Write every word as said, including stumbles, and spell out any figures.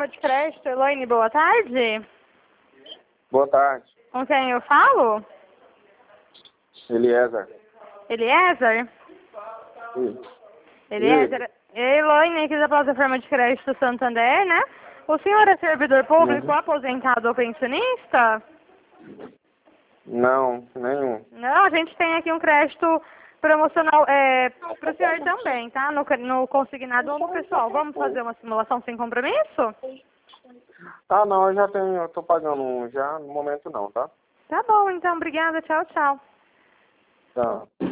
plataforma de crédito. Elaine, boa tarde. Boa tarde. Com quem eu falo? Eliezer. Eliezer? Sim. Eliezer, Elaine aqui da plataforma de crédito Santander, né? O senhor é servidor público, Uhum. aposentado ou pensionista? Não, nenhum. Não, a gente tem aqui um crédito promocional é, para o senhor também, tá? No, no consignado ou no pessoal. Vamos fazer uma simulação sem compromisso? Ah, não, eu já tenho, eu tô pagando um já, no momento não, tá? Tá bom, então. Obrigada. Tchau, tchau. Tá.